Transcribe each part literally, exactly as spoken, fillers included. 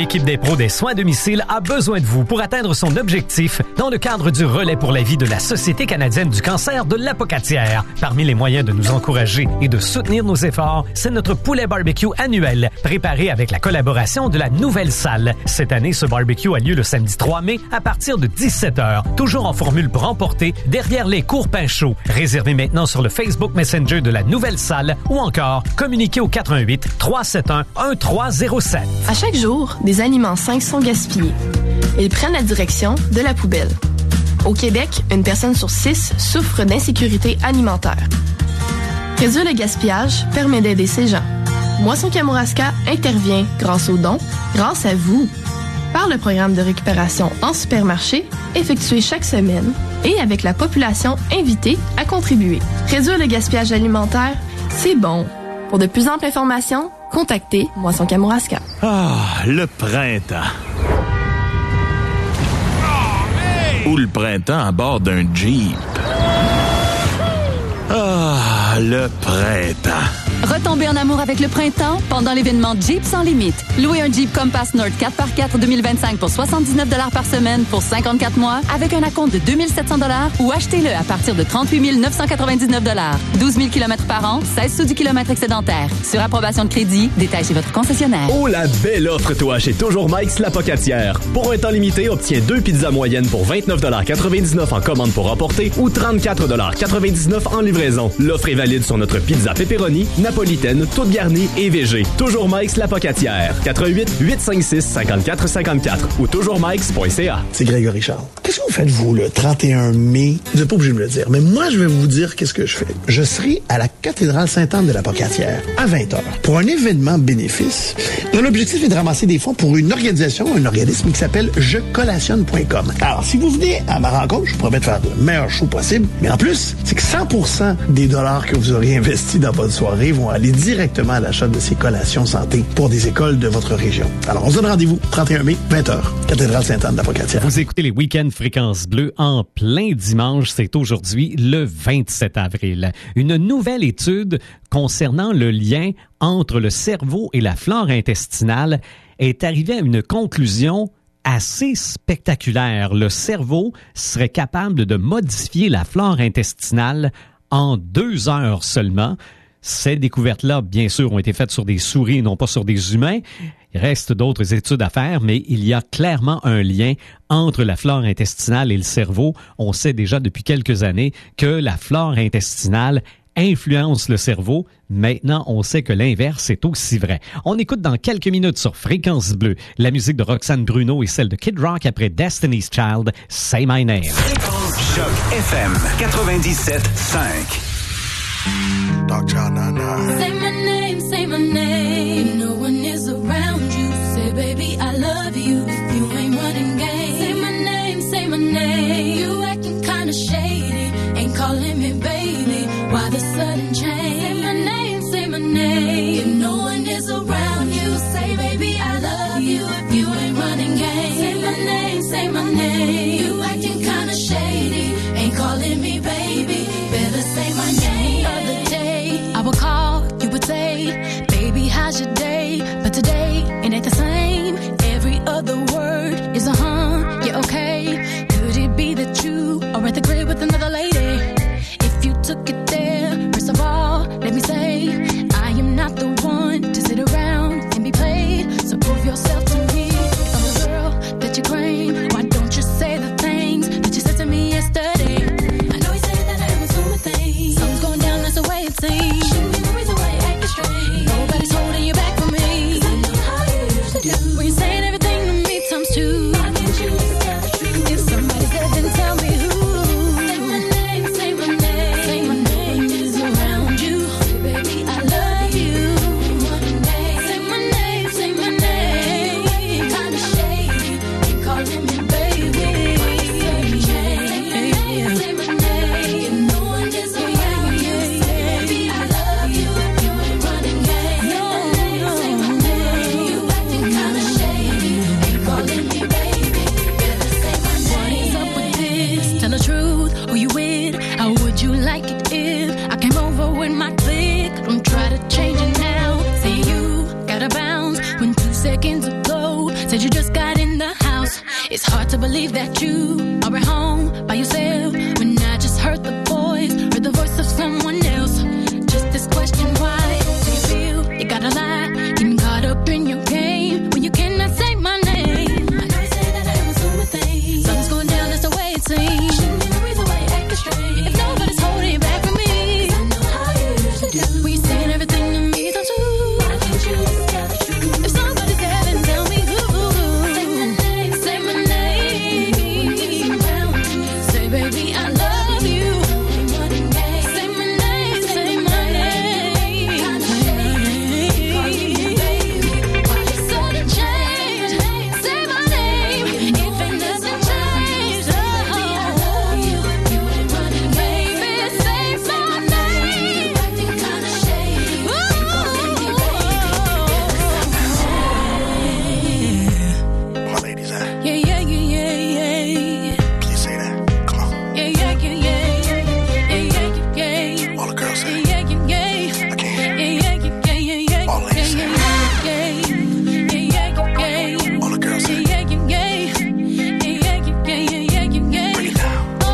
L'équipe des pros des soins à domicile a besoin de vous pour atteindre son objectif dans le cadre du relais pour la vie de la Société canadienne du cancer de l'Apocatière. Parmi les moyens de nous encourager et de soutenir nos efforts, c'est notre poulet barbecue annuel, préparé avec la collaboration de la Nouvelle Salle. Cette année, ce barbecue a lieu le samedi trois mai à partir de dix-sept heures, toujours en formule pour emporter derrière les cours pain chauds. Réservez maintenant sur le Facebook Messenger de la Nouvelle Salle ou encore communiquez au quatre un huit, trois sept un, un trois zéro sept. À chaque jour, des aliments sains sont gaspillés. Ils prennent la direction de la poubelle. Au Québec, une personne sur six souffre d'insécurité alimentaire. Réduire le gaspillage permet d'aider ces gens. Moisson Kamouraska intervient grâce aux dons, grâce à vous, par le programme de récupération en supermarché effectué chaque semaine et avec la population invitée à contribuer. Réduire le gaspillage alimentaire, c'est bon. Pour de plus amples informations, contactez Moisson Kamouraska. Ah, le printemps. Ou le printemps à bord d'un Jeep. Ah, le printemps. Retombez en amour avec le printemps pendant l'événement Jeep sans limite. Louez un Jeep Compass Nord quatre par quatre deux mille vingt-cinq pour soixante-dix-neuf dollars par semaine pour cinquante-quatre mois avec un acompte de deux mille sept cents dollars ou achetez-le à partir de trente-huit mille neuf cent quatre-vingt-dix-neuf dollars. douze mille kilomètres par an, seize sous du kilomètre excédentaire. Sur approbation de crédit, détail chez votre concessionnaire. Oh, la belle offre, toi, chez Toujours Mike's l'Apocatière. Pour un temps limité, obtiens deux pizzas moyennes pour vingt-neuf dollars quatre-vingt-dix-neuf en commande pour emporter ou trente-quatre dollars quatre-vingt-dix-neuf en livraison. L'offre est valide sur notre pizza pepperoni, napolitaine, toute garnie et végé. Toujours Mike's l'Apocatière. quatre un huit, huit cinq six, cinq quatre cinq quatre ou toujours mikes point c a. C'est Grégory Charles. Qu'est-ce que vous faites, vous, le trente et un mai? Vous n'êtes pas obligé de me le dire, mais moi, je vais vous dire qu'est-ce que je fais. Je serai à la cathédrale Sainte-Anne de l'Apocatière à vingt heures pour un événement bénéfice dont l'objectif est de ramasser des fonds pour une organisation, un organisme qui s'appelle je collationne point com. Alors, si vous venez à ma rencontre, je vous promets de faire le meilleur show possible, mais en plus, c'est que cent pour cent des dollars que vous aurez investis dans votre soirée vont aller directement à l'achat de ces collations santé pour des écoles de votre région. Alors, on se donne rendez-vous trente et un mai, vingt heures, cathédrale Sainte-Anne de l'Apocatière. Vous écoutez les Week-ends Fréquence Bleue en plein dimanche. C'est aujourd'hui le vingt-sept avril. Une nouvelle étude concernant le lien entre le cerveau et la flore intestinale est arrivée à une conclusion assez spectaculaire. Le cerveau serait capable de modifier la flore intestinale en deux heures seulement. Ces découvertes-là, bien sûr, ont été faites sur des souris et non pas sur des humains. Il reste d'autres études à faire, mais il y a clairement un lien entre la flore intestinale et le cerveau. On sait déjà depuis quelques années que la flore intestinale influence le cerveau. Maintenant, on sait que l'inverse est aussi vrai. On écoute dans quelques minutes sur Fréquence Bleue la musique de Roxane Bruno et celle de Kid Rock après Destiny's Child, Say My Name. Choc F M quatre-vingt-dix-sept cinq. Dog Child nine nine. Say my name, say my name. No one is around you. Say, baby, I love you. If you ain't running game. Say my name, say my name. You acting kinda shady. Ain't calling me baby. Why the sudden change? Say my name, say my name. If no one is around you. Say, baby, I love you. If you ain't running game. Say my name, say my name. You acting kinda shady. Ain't calling me baby. Better say my name. Other day, I would call, you would say, baby, how's your day? But today, it ain't the same. Every other word is a huh, yeah, okay. Could it be that you are at the crib with another lady? If you took it there, first of all, let me say, I am not the one to sit around and be played. So prove yourself to me. If I'm the girl that you claim, why don't you say the things that you said to me yesterday? I hard to believe that you are at home by yourself when I just heard the voice, heard the voice of someone else. Just this question, why do you feel you got a lot, getting caught up in your game when you cannot say my name? I know you say that I was doing things. Something's going down, that's the way it seems. Shouldn't be the reason why you're acting strange. If nobody's holding you back from me, 'cause I know how you usually do. When you're saying everything to me, don't you? Why can't you just tell the truth? If somebody's there, then tell me who. Say my name, say my name. Say, baby, I love you. Say my name, say my name. Sudden change, say my name. If it doesn't change, oh, baby, say my name. My ladies, eh? Yeah, yeah, yeah, yeah, yeah. Please say that. Come on. Yeah, yeah, yeah, yeah, yeah, yeah, yeah, yeah. All the girls say it. Yeah, yeah, yeah, yeah. I can't hear. Yeah, yeah, yeah, yeah, yeah. All ladies say it. Yeah, yeah, yeah, yeah, yeah. All the girls say it. Yeah, yeah, yeah, yeah, yeah, yeah, yeah, yeah. Break it down. Oh,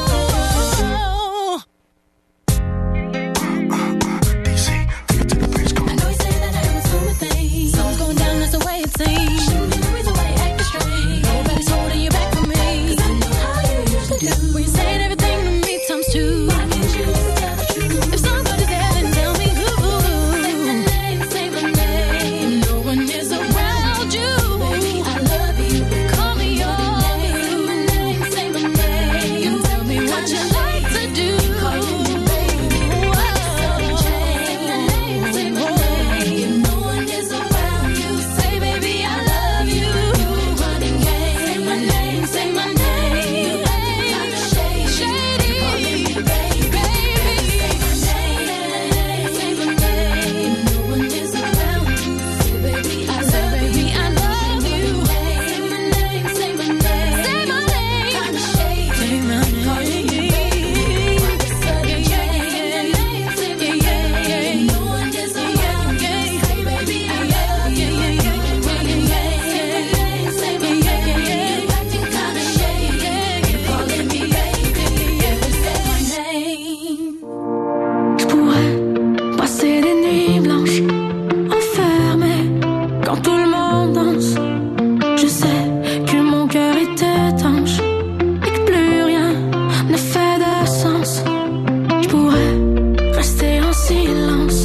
D C, take it to the bridge. Come I on. know you say that I was doing things. Something's going down, that's the way it seems. Shouldn't be the reason why you're acting strange. Nobody's holding you back from me, 'cause I know how you usually do. When you're saying everything to me times two. Why can't you just tell the truth? If somebody's there, then tell me who. Say my name, say my name. No one is around you. Baby, I love you. Call me yours. Say my name, say my name. You tell me what you like to do. Calling me baby. Sudden change. Say my name. No one is around you. Say, baby, I love you. Running game. Say my name, say my name. Shady, shady. Calling me baby, baby. Say my name, say my name. No one is around you. Say, baby, I love baby, I love you. Say my name, say my name. Say my name. Shady, say my name. Calling me baby. Sudden change. Say my name. No one is around you. Say, baby, I love you. Running game. Say my name. Acting kinda shady. Calling me baby. Say my name. Je pourrais passer des nuits blanches enfermées quand tout le monde danse. Je sais que mon cœur est étanche et que plus rien ne fait de sens. Je pourrais rester en silence,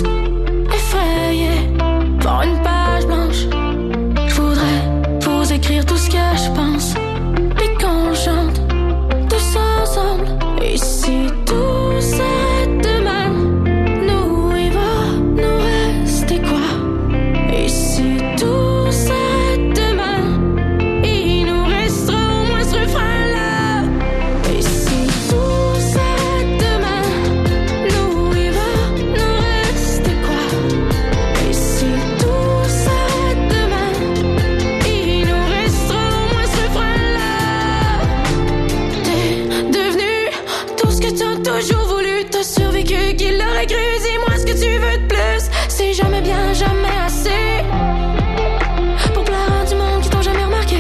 effrayé par une page blanche. Je voudrais vous écrire tout ce que je pense et qu'on chante tous ensemble. Et si tout s'arrête demain, nous il va nous rester quoi? Et si tout s'arrête demain, il nous restera au moins ce refrain-là. Et si tout s'arrête demain, nous il va nous rester quoi? Et si tout s'arrête demain, il nous restera au moins ce refrain-là. T'es devenu tout ce que t'as toujours voulu, t'as survécu, qui l'aurait cru, dis-moi ce que tu veux de plus. C'est jamais bien, jamais assez pour plaire à du monde qui t'ont jamais remarqué.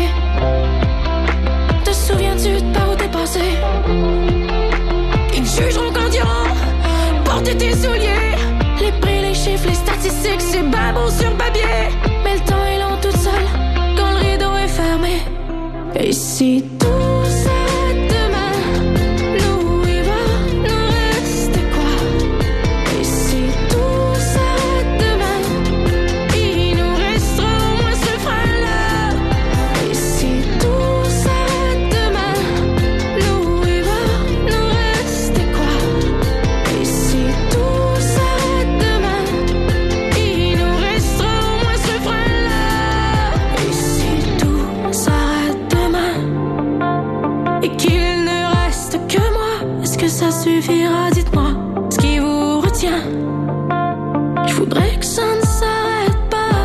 Te souviens-tu de par où t'es passé? Ils te jugeront quand ils auront porté tes souliers. Les prix, les chiffres, les statistiques, c'est bien beau sur papier, mais le temps est long tout seul quand le rideau est fermé. Et si tout s'arrête demain, nous il va nous rester quoi? Et si tout s'arrête demain, il nous restera au moins ce refrain-là. Et si tout s'arrête demain, nous il va nous rester quoi? Et si tout s'arrête demain, il nous restera au moins ce refrain-là. Et si tout s'arrête demain, et qu'il ne reste que moi, est-ce que ça suffira? Dites-moi ce qui vous retient. Je voudrais que ça ne s'arrête pas.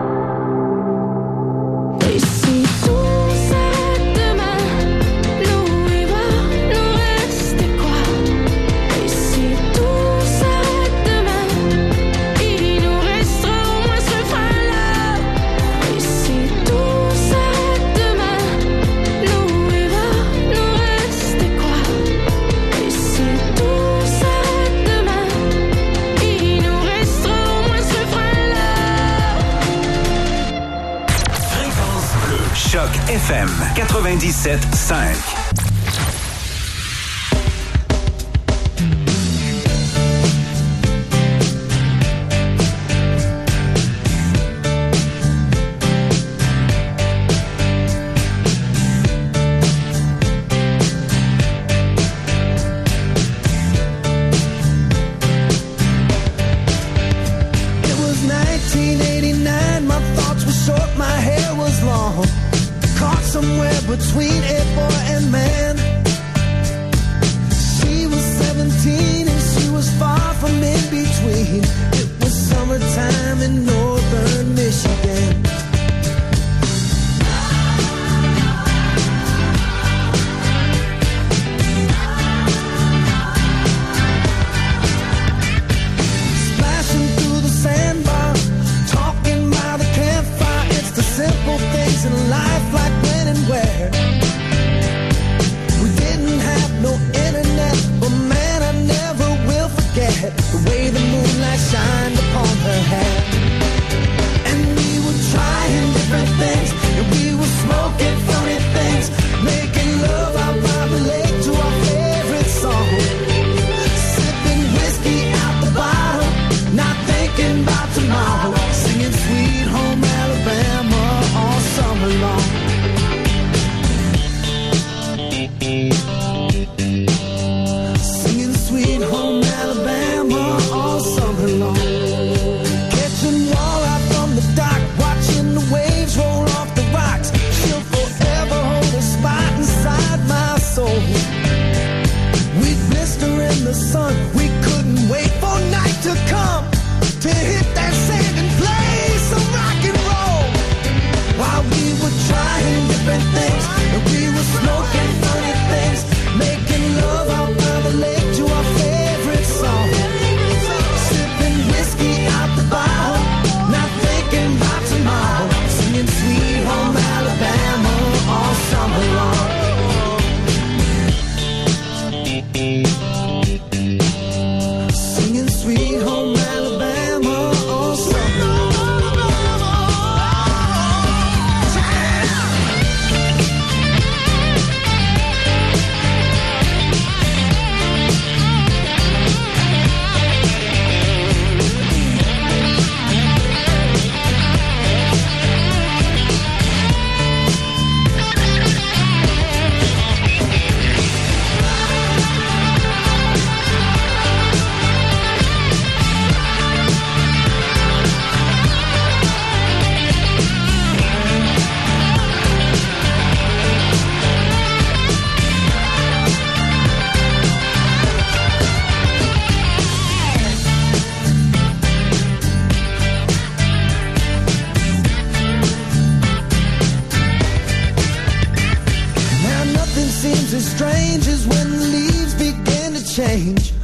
Et si tout s'arrête demain, nous il va nous rester quoi? Et si tout s'arrête demain, il nous restera au moins ce refrain-là. Et si tout s'arrête demain, nous quatre-vingt-dix-sept cinq. Somewhere between a boy and man. She was seventeen and she was far from in between. It was summertime in northern Michigan. Splashing through the sandbar, talking by the campfire. It's the simple things in life, like when and where. We didn't have no internet, but man, I never will forget the way the moonlight shined upon her hair. And we were trying different things, and we were smoking funny things, making love out by the lake to our favorite song. Sipping whiskey out the bottle, not thinking about tomorrow, singing Sweet Home Alabama all summer long. Singing Sweet Home Alabama all summer long. Catching walleye from the dock, watching the waves roll off the rocks. She'll forever hold a spot inside my soul. We'd blister in the sun, we couldn't wait for night to come to hit that sand and play some rock and roll. While we were trying different things, and we were smoking funny things, making love out by the lake to our favorite song. Sipping whiskey out the bottle, not thinking about tomorrow, singing Sweet Home Alabama all summer long. Singing Sweet Home Alabama all summer long. Now nothing seems as strange as when the leaves begin to change.